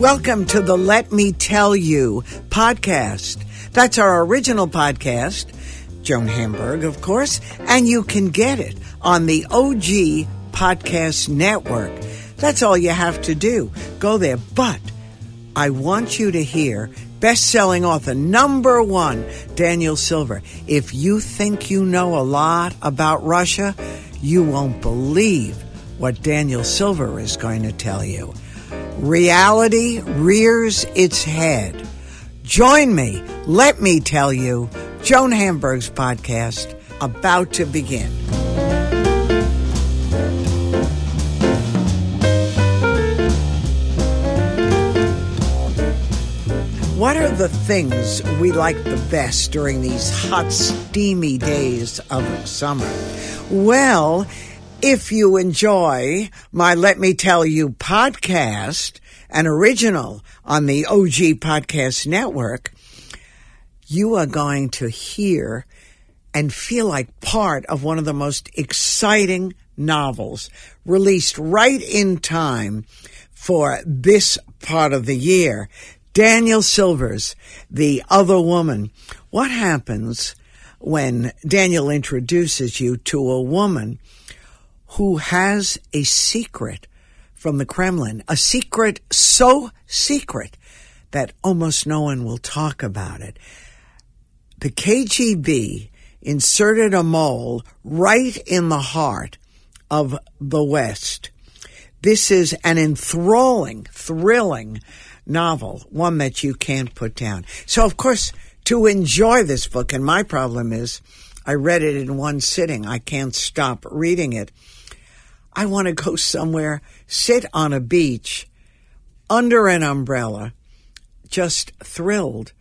Welcome to the Let Me Tell You podcast. That's our original podcast, Joan Hamburg, of course, and you can get it on the OG Podcast Network. That's all you have to do. Go there. But I want you to hear best-selling author, number one, Daniel Silver. If you think you know a lot about Russia, you won't believe what Daniel Silver is going to tell you. Reality rears its head. Join me, let me tell you, Joan Hamburg's podcast, about to begin. What are the things we like the best during these hot, steamy days of summer? Well, if you enjoy my Let Me Tell You podcast, an original on the OG Podcast Network, you are going to hear and feel like part of one of the most exciting novels released right in time for this part of the year. Daniel Silver's The Other Woman. What happens when Daniel introduces you to a woman who has a secret from the Kremlin, a secret so secret that almost no one will talk about it? The KGB inserted a mole right in the heart of the West. This is an enthralling, thrilling novel, one that you can't put down. So, of course, to enjoy this book, and my problem is I read it in one sitting. I can't stop reading it. I want to go somewhere, sit on a beach, under an umbrella, just thrilled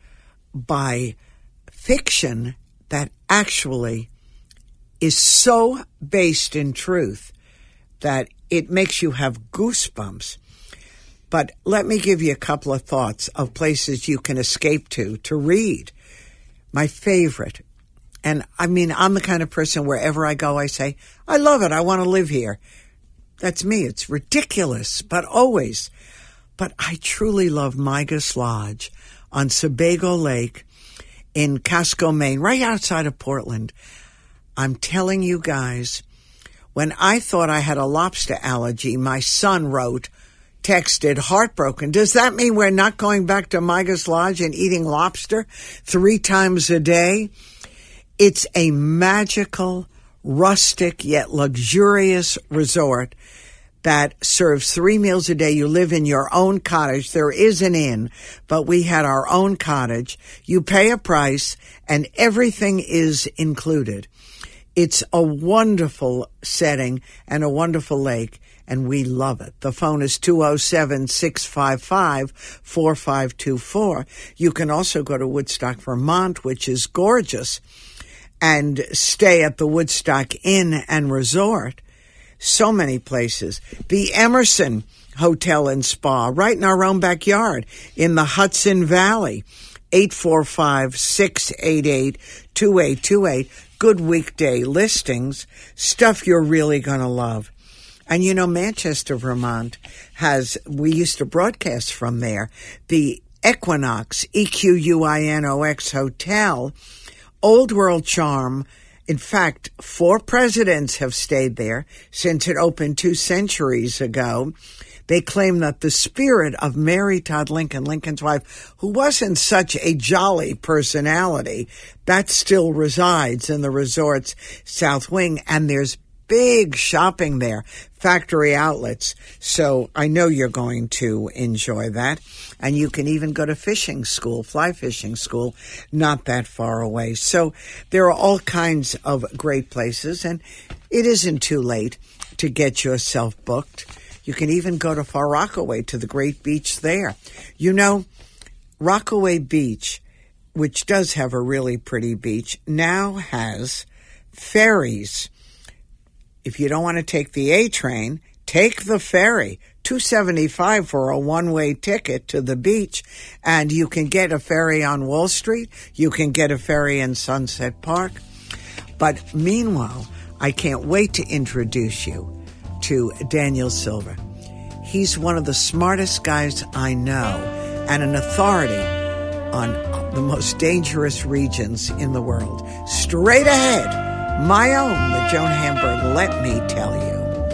by fiction that actually is so based in truth that it makes you have goosebumps. But let me give you a couple of thoughts of places you can escape to read. My favorite, and I mean, I'm the kind of person wherever I go, I say, I love it, I want to live here. That's me. It's ridiculous, but always. But I truly love Migas Lodge on Sebago Lake in Casco, Maine, right outside of Portland. I'm telling you guys, when I thought I had a lobster allergy, my son texted, heartbroken. Does that mean we're not going back to Migas Lodge and eating lobster 3 times a day? It's a magical, rustic yet luxurious resort that serves 3 meals a day. You live in your own cottage. There is an inn, but we had our own cottage. You pay a price and everything is included. It's a wonderful setting and a wonderful lake, and we love it. The phone is 207-655-4524. You can also go to Woodstock, Vermont, which is gorgeous, and stay at the Woodstock Inn and Resort. So many places. The Emerson Hotel and Spa, right in our own backyard in the Hudson Valley. 845-688-2828. Good weekday listings. Stuff you're really going to love. And you know, Manchester, Vermont we used to broadcast from there. The Equinox, Equinox Hotel, Old World Charm. In fact, 4 presidents have stayed there since it opened 2 centuries ago. They claim that the spirit of Mary Todd Lincoln, Lincoln's wife, who wasn't such a jolly personality, that still resides in the resort's south wing, and there's big shopping there, factory outlets. So I know you're going to enjoy that. And you can even go to fishing school, fly fishing school, not that far away. So there are all kinds of great places, and it isn't too late to get yourself booked. You can even go to Far Rockaway, to the great beach there. You know, Rockaway Beach, which does have a really pretty beach, now has ferries. If you don't want to take the A train, take the ferry. $275 for a one-way ticket to the beach, and you can get a ferry on Wall Street. You can get a ferry in Sunset Park. But meanwhile, I can't wait to introduce you to Daniel Silver. He's one of the smartest guys I know and an authority on the most dangerous regions in the world. Straight ahead, my own, the Joan Hamburg Let Me Tell You.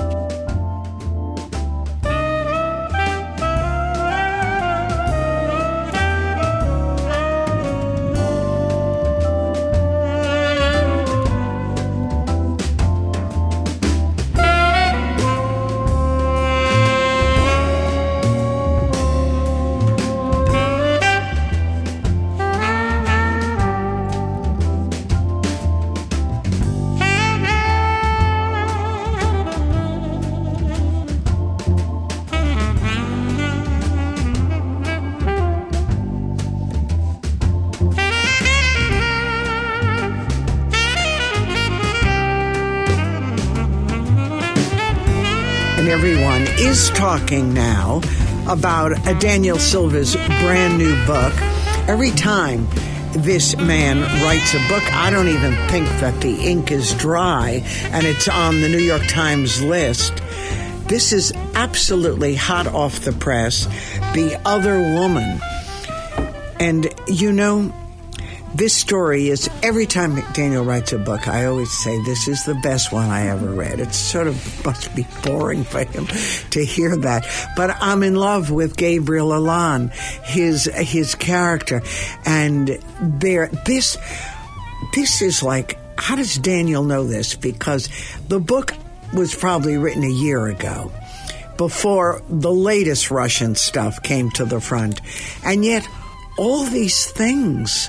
Everyone is talking now about Daniel Silva's brand new book. Every time this man writes a book, I don't even think that the ink is dry and it's on the New York Times list. This is absolutely hot off the press. The Other Woman. And you know, this story is, every time Daniel writes a book, I always say, this is the best one I ever read. It sort of must be boring for him to hear that. But I'm in love with Gabriel Allon, his character. And this is like, how does Daniel know this? Because the book was probably written a year ago, before the latest Russian stuff came to the front. And yet, all these things,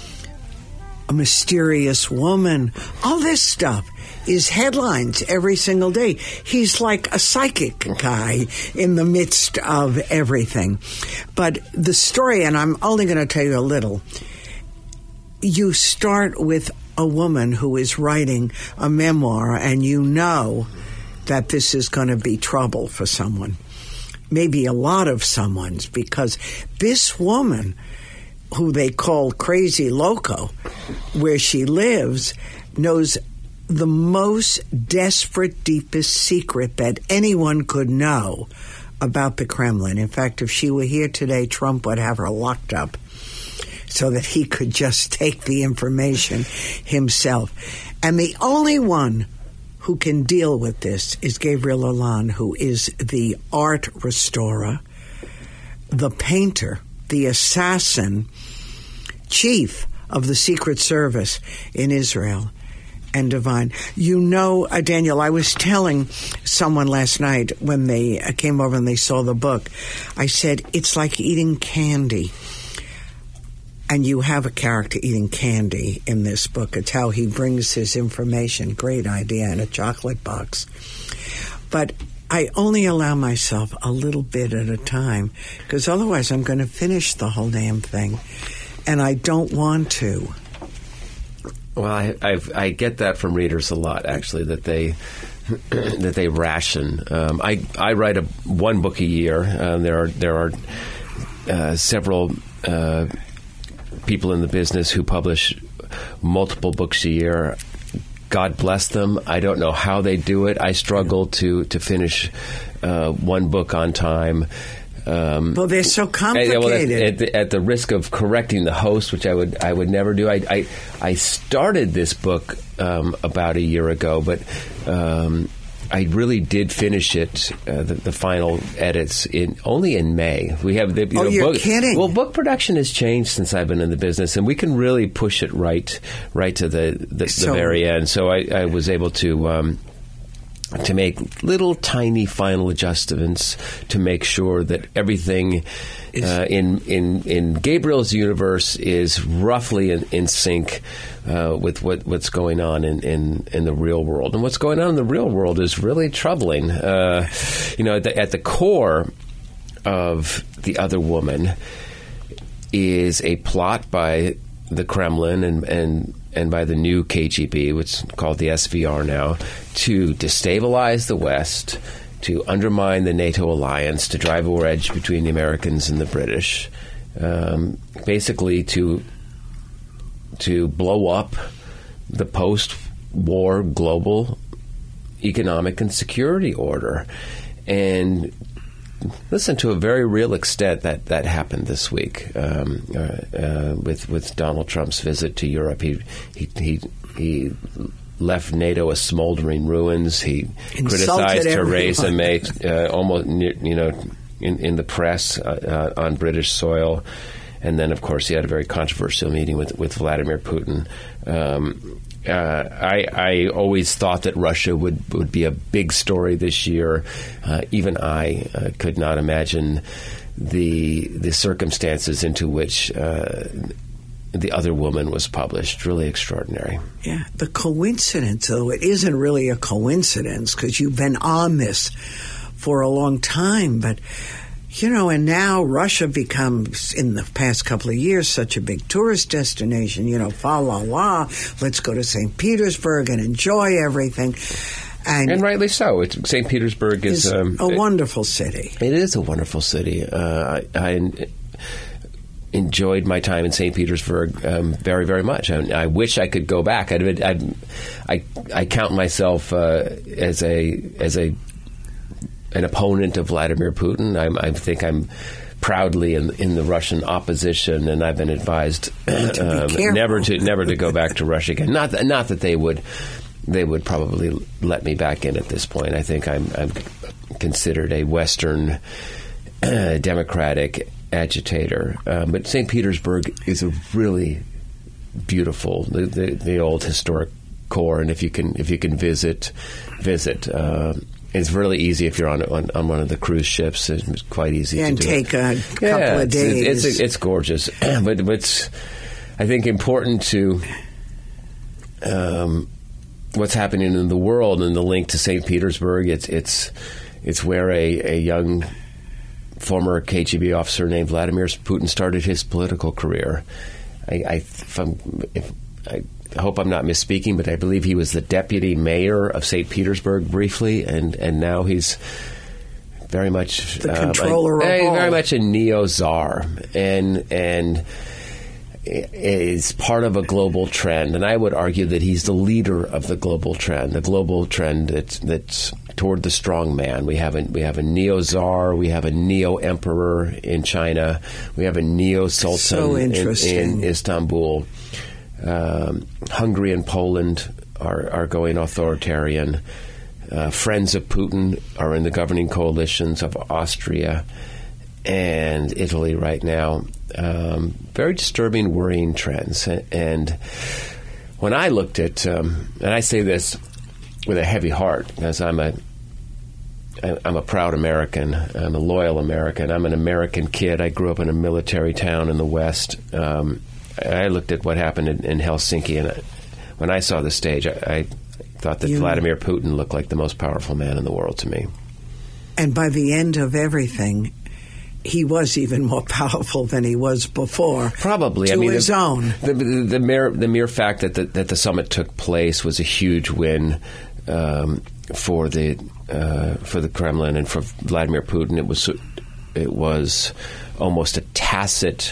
a mysterious woman, all this stuff is headlines every single day. He's like a psychic guy in the midst of everything. But the story, and I'm only going to tell you a little, you start with a woman who is writing a memoir, and you know that this is going to be trouble for someone. Maybe a lot of someone's, because this woman, who they call Crazy Loco, where she lives, knows the most desperate, deepest secret that anyone could know about the Kremlin. In fact, if she were here today, Trump would have her locked up so that he could just take the information himself. And the only one who can deal with this is Gabriel Allon, who is the art restorer, the painter, the assassin, chief of the Secret Service in Israel, and divine. You know, Daniel, I was telling someone last night when they came over and they saw the book, I said, it's like eating candy. And you have a character eating candy in this book. It's how he brings his information, great idea, in a chocolate box. But I only allow myself a little bit at a time, because otherwise I'm going to finish the whole damn thing, and I don't want to. Well, I get that from readers a lot, actually, that they ration. I write one book a year. There are several people in the business who publish multiple books a year. God bless them. I don't know how they do it. I struggle to finish one book on time. Well, they're so complicated. At the risk of correcting the host, which I would never do, I started this book about a year ago, but I really did finish it, the final edits, only in May. We have you're kidding. Well, book production has changed since I've been in the business, and we can really push it right to the very end. So I was able to make little tiny final adjustments to make sure that everything in Gabriel's universe is roughly in sync with what's going on in the real world. And what's going on in the real world is really troubling. At the core of The Other Woman is a plot by the Kremlin and by the new KGB, which is called the SVR now, to destabilize the West, to undermine the NATO alliance, to drive a wedge between the Americans and the British, basically to blow up the post-war global economic and security order. And listen, to a very real extent, that happened this week with Donald Trump's visit to Europe. He left NATO a smoldering ruins. He criticized Theresa May almost, in the press on British soil. And then, of course, he had a very controversial meeting with Vladimir Putin. I always thought that Russia would be a big story this year. Even I could not imagine the circumstances into which The Other Woman was published. Really extraordinary. Yeah, the coincidence, though, it isn't really a coincidence because you've been on this for a long time, but and now Russia becomes, in the past couple of years, such a big tourist destination. Fa la la, let's go to St. Petersburg and enjoy everything. And rightly so. St. Petersburg is a wonderful city. It is a wonderful city. I enjoyed my time in St. Petersburg very, very much. I wish I could go back. I count myself as an opponent of Vladimir Putin. I think I'm proudly in the Russian opposition, and I've been advised never to go back to Russia again. Not that they would probably let me back in at this point. I think I'm considered a Western democratic agitator. But St. Petersburg is a really beautiful, the old historic core, and if you can visit. It's really easy if you're on one of the cruise ships. It's quite easy to do. Take a couple of days. It's gorgeous, but it's, I think, important to what's happening in the world and the link to St. Petersburg. It's where a young former KGB officer named Vladimir Putin started his political career. I hope I'm not misspeaking, but I believe he was the deputy mayor of St. Petersburg briefly, and now he's very much the controller of all. Very much a neo-czar, and is part of a global trend. And I would argue that he's the leader of the global trend that's toward the strong man. We have a neo-czar, we have a neo-emperor in China, we have a neo-sultan in Istanbul. Hungary and Poland are going authoritarian. Friends of Putin are in the governing coalitions of Austria and Italy right now. Very disturbing, worrying trends. And when I looked at, and I say this with a heavy heart, because I'm a proud American. I'm a loyal American. I'm an American kid. I grew up in a military town in the West. I looked at what happened in Helsinki, and when I saw the stage, I thought that Vladimir Putin looked like the most powerful man in the world to me. And by the end of everything, he was even more powerful than he was before. Probably, his own. The mere fact that the summit took place was a huge win for the Kremlin and for Vladimir Putin. It was almost a tacit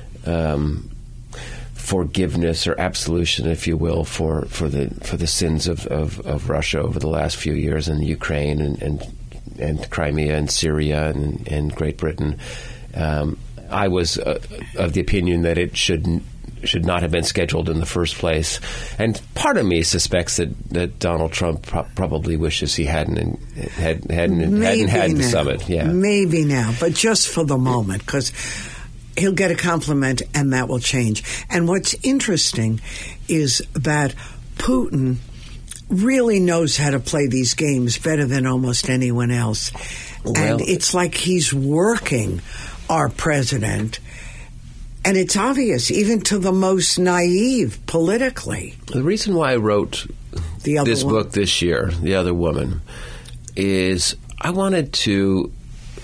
forgiveness or absolution, if you will, for the sins of Russia over the last few years in Ukraine and Crimea and Syria and Great Britain. I was of the opinion that it should not have been scheduled in the first place, and part of me suspects that Donald Trump probably wishes he hadn't had the summit. Yeah, maybe now, but just for the moment, because he'll get a compliment and that will change. And what's interesting is that Putin really knows how to play these games better than almost anyone else. Well, and it's like he's working our president. And it's obvious, even to the most naive politically. The reason why I wrote this book this year, The Other Woman, is I wanted to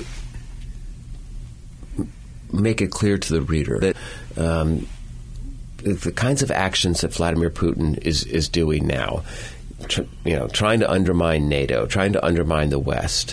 make it clear to the reader that the kinds of actions that Vladimir Putin is doing now, trying to undermine NATO, trying to undermine the West,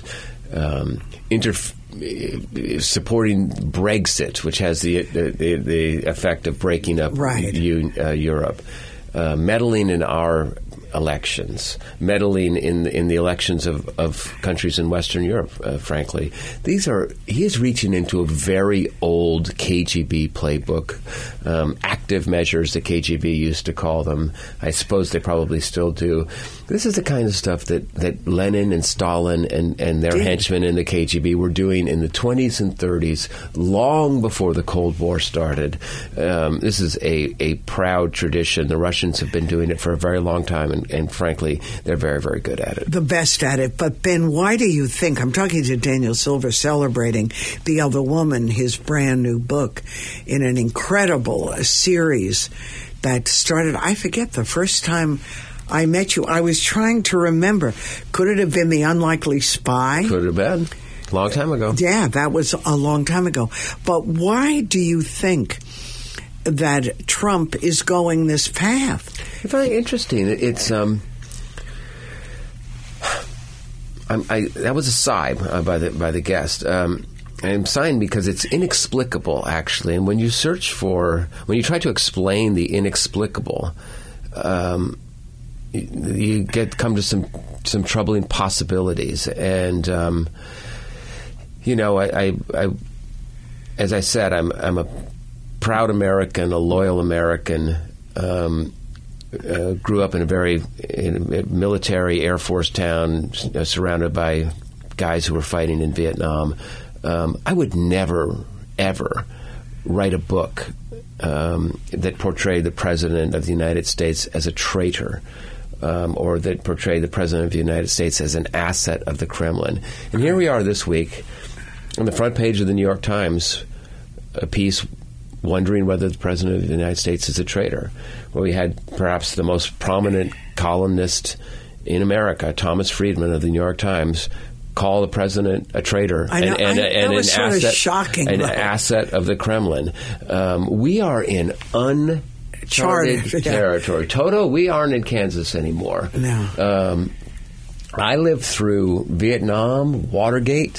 supporting Brexit, which has the effect of breaking up Europe, meddling in our elections, meddling in the elections of countries in Western Europe, frankly. He is reaching into a very old KGB playbook, active measures the KGB used to call them. I suppose they probably still do. This is the kind of stuff that Lenin and Stalin and their henchmen in the KGB were doing in the 20s and 30s, long before the Cold War started. This is a proud tradition. The Russians have been doing it for a very long time, and frankly, they're very, very good at it. The best at it. But, Ben, why do you think, I'm talking to Daniel Silver celebrating The Other Woman, his brand new book, in an incredible series that started, I forget, the first time I met you. I was trying to remember. Could it have been The Unlikely Spy? Could have been. Long time ago. Yeah, that was a long time ago. But why do you think that Trump is going this path? Very interesting. It's that was a sigh by the guest. I'm sighing because it's inexplicable, actually. And when you when you try to explain the inexplicable, you come to some troubling possibilities. And I as I said, I'm a proud American, a loyal American. Grew up in a military Air Force town, surrounded by guys who were fighting in Vietnam. I would never, ever write a book that portrayed the President of the United States as a traitor, or that portrayed the President of the United States as an asset of the Kremlin. And here we are this week, on the front page of the New York Times, a piece wondering whether the President of the United States is a traitor. Well, we had perhaps the most prominent columnist in America, Thomas Friedman of the New York Times, call the President a traitor and an asset, shocking, an asset of the Kremlin. We are in uncharted territory. Toto, we aren't in Kansas anymore. No. I lived through Vietnam, Watergate,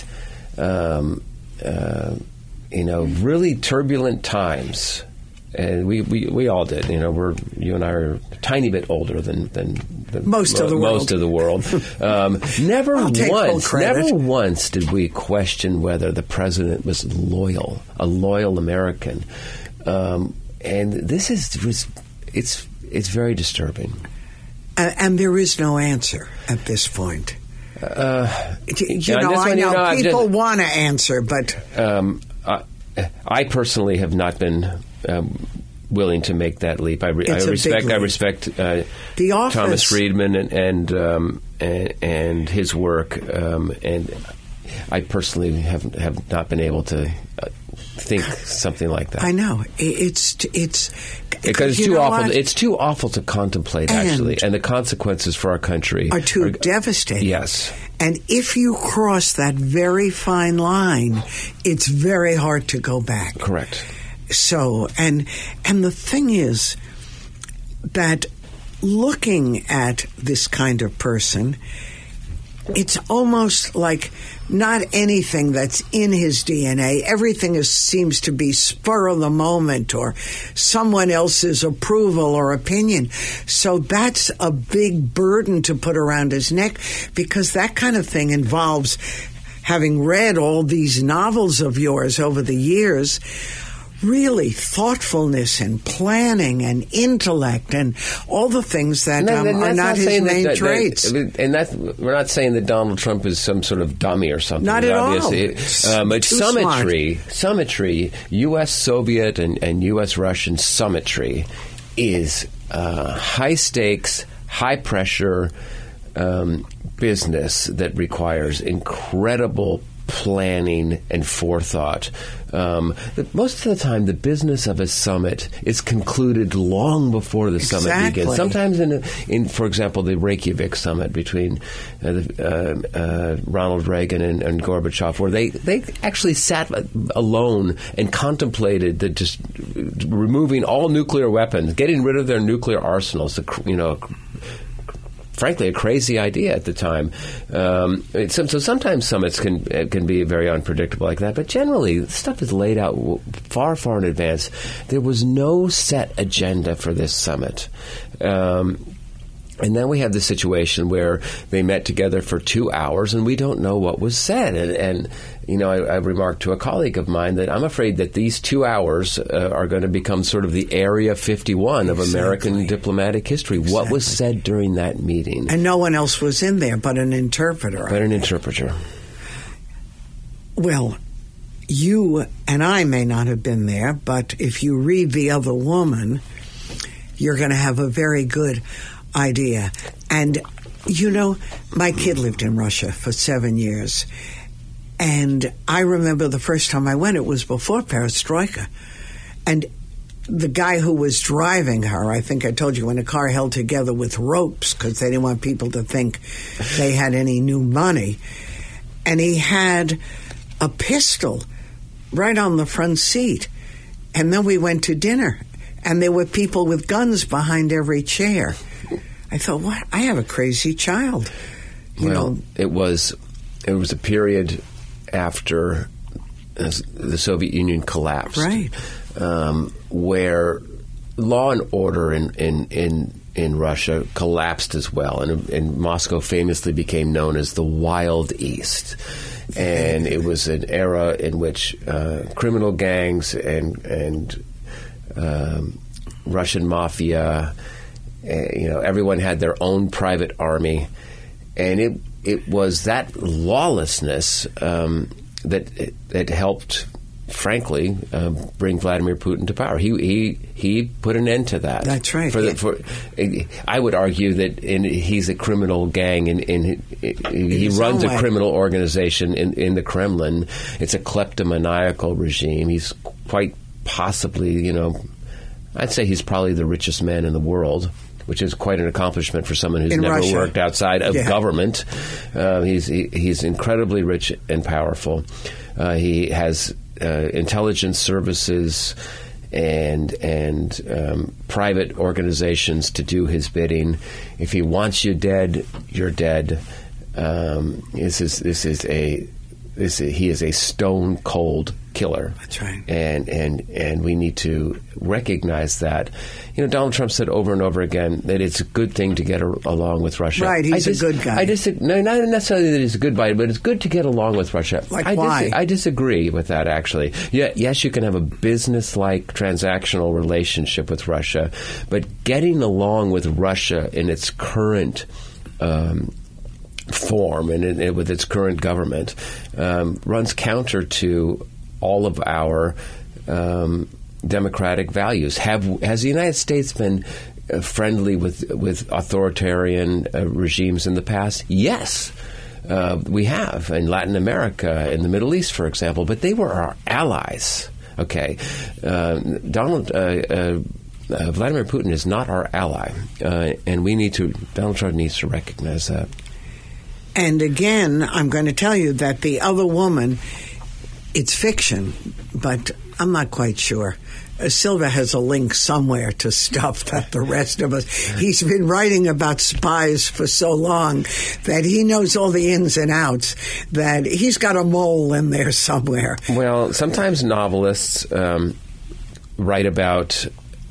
really turbulent times, and we all did. You and I are a tiny bit older than most of the world. Never once did we question whether the president was loyal, a loyal American, and this it's very disturbing. And there is no answer at this point. I know people want to answer, but I personally have not been willing to make that leap. I respect Thomas Friedman and his work, and I personally have not been able to think something like that. I know it's because it's too awful. It's too awful to contemplate, actually, and the consequences for our country are too devastating. Yes. And if you cross that very fine line, it's very hard to go back. Correct. So, and the thing is that looking at this kind of person, it's almost like not anything that's in his DNA. Everything seems to be spur of the moment or someone else's approval or opinion. So that's a big burden to put around his neck, because that kind of thing involves, having read all these novels of yours over the years, really thoughtfulness and planning and intellect and all the things that are not his main traits. We're not saying that Donald Trump is some sort of dummy or something. Not at all. But symmetry, U.S. Soviet and U.S. Russian symmetry is high stakes, high pressure business that requires incredible planning and forethought. Most of the time, the business of a summit is concluded long before the summit begins. Sometimes, in for example, the Reykjavik summit between Ronald Reagan and Gorbachev, where they actually sat alone and contemplated just removing all nuclear weapons, getting rid of their nuclear arsenals. Frankly, a crazy idea at the time. So sometimes summits can be very unpredictable like that, but generally, stuff is laid out far, far in advance. There was no set agenda for this summit. And then we have the situation where they met together for 2 hours, and we don't know what was said. And you know, I remarked to a colleague of mine that I'm afraid that these 2 hours are going to become sort of the Area 51 of American diplomatic history. Exactly. What was said during that meeting? And no one else was in there but an interpreter. Well, you and I may not have been there, but if you read The Other Woman, you're going to have a very good idea. And, you know, my kid lived in Russia for 7 years. And I remember the first time I went, it was before Perestroika. And the guy who was driving her, I think I told you, in a car held together with ropes because they didn't want people to think they had any new money. And he had a pistol right on the front seat. And then we went to dinner, and there were people with guns behind every chair. I thought, what? I have a crazy child. You know, it was a period after the Soviet Union collapsed, right? Where law and order in Russia collapsed as well, and Moscow famously became known as the Wild East. And it was an era in which criminal gangs and Russian mafia, you know, everyone had their own private army, and it was that lawlessness that helped, frankly, bring Vladimir Putin to power. He put an end to that. That's right. I would argue that he's a criminal gang, and he runs a criminal organization in the Kremlin. It's a kleptomaniacal regime. He's quite possibly, you know, I'd say he's probably the richest man in the world, which is quite an accomplishment for someone who's never worked outside of government. He's incredibly rich and powerful. He has intelligence services and private organizations to do his bidding. If he wants you dead, you're dead. He is a stone cold killer. That's right. And we need to recognize that. You know, Donald Trump said over and over again that it's a good thing to get along with Russia. Right, he's a good guy. No, not necessarily that he's a good guy, but it's good to get along with Russia. Why? I disagree with that, actually. Yeah, yes, you can have a business-like transactional relationship with Russia, but getting along with Russia in its current form and with its current government runs counter to all of our democratic values. Has the United States been friendly with authoritarian regimes in the past? Yes, we have, in Latin America, in the Middle East, for example, but they were our allies. Okay, Vladimir Putin is not our ally, and Donald Trump needs to recognize that. And again, I'm going to tell you that The Other Woman, it's fiction, but I'm not quite sure. Silva has a link somewhere to stuff that the rest of us... He's been writing about spies for so long that he knows all the ins and outs, that he's got a mole in there somewhere. Well, sometimes novelists write about...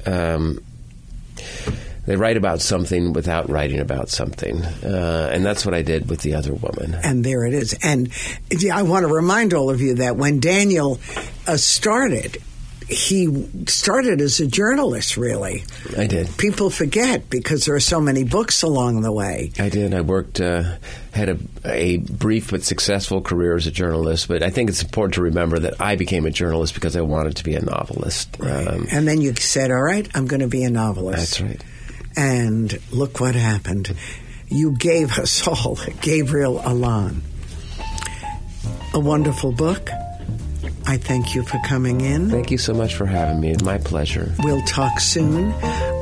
They write about something without writing about something. And that's what I did with The Other Woman. And there it is. And I want to remind all of you that when Daniel started, he started as a journalist, really. I did. People forget because there are so many books along the way. I did. I worked, had a brief but successful career as a journalist. But I think it's important to remember that I became a journalist because I wanted to be a novelist. Right. And then you said, all right, I'm going to be a novelist. That's right. And look what happened. You gave us all Gabriel Allon. A wonderful book. I thank you for coming in. Thank you so much for having me. It's my pleasure. We'll talk soon.